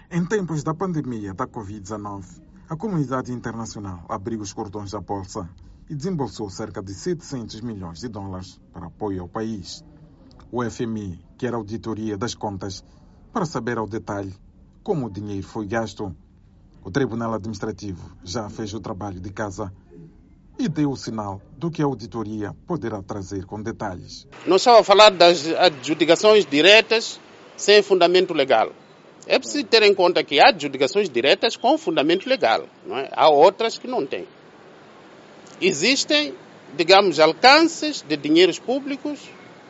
Em tempos da pandemia da Covid-19, a comunidade internacional abriu os cordões da bolsa e desembolsou cerca de 700 milhões de dólares para apoio ao país. O FMI quer a auditoria das contas para saber ao detalhe como o dinheiro foi gasto. O Tribunal Administrativo já fez o trabalho de casa e deu o sinal do que a auditoria poderá trazer com detalhes. Nós estamos a falar das adjudicações diretas sem fundamento legal. É preciso ter em conta que há adjudicações diretas com fundamento legal, não é? Há outras que não têm. Existem, digamos, alcances de dinheiros públicos,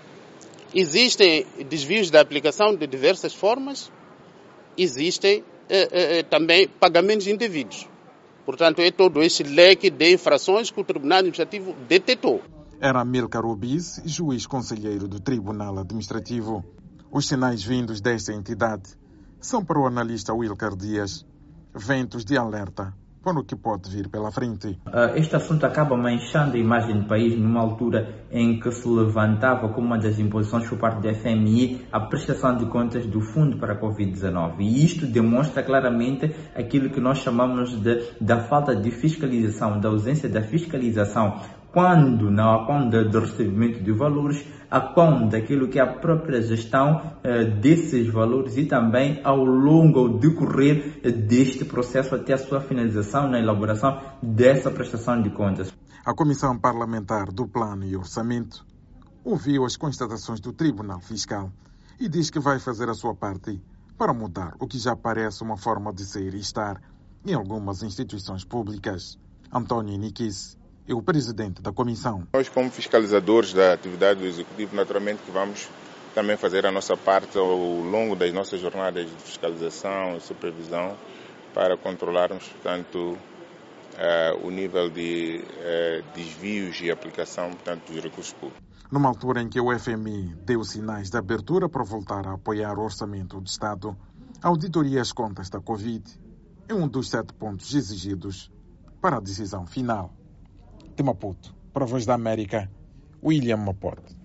existem desvios da aplicação de diversas formas, existem também pagamentos indevidos. Portanto, é todo esse leque de infrações que o Tribunal Administrativo detetou. Era Amílcar Obiz, juiz conselheiro do Tribunal Administrativo. Os sinais vindos desta entidade são para o analista Wilker Dias ventos de alerta para o que pode vir pela frente. Este assunto acaba manchando a imagem do país numa altura em que se levantava como uma das imposições por parte da FMI a prestação de contas do Fundo para a Covid-19. E isto demonstra claramente aquilo que nós chamamos da falta de fiscalização, da ausência da fiscalização, quando na conta de recebimento de valores, a conta daquilo que é a própria gestão desses valores e também ao longo, ao decorrer deste processo até a sua finalização na elaboração dessa prestação de contas. A Comissão Parlamentar do Plano e Orçamento ouviu as constatações do Tribunal Fiscal e diz que vai fazer a sua parte para mudar o que já parece uma forma de ser e estar em algumas instituições públicas. António Iniquis é o presidente da comissão. Nós, como fiscalizadores da atividade do Executivo, naturalmente que vamos também fazer a nossa parte ao longo das nossas jornadas de fiscalização e supervisão para controlarmos, portanto, o nível de desvios e aplicação, portanto, dos recursos públicos. Numa altura em que o FMI deu sinais de abertura para voltar a apoiar o orçamento do Estado, a auditoria às contas da Covid é um dos 7 pontos exigidos para a decisão final. De Maputo, para a Voz da América, William Maporte.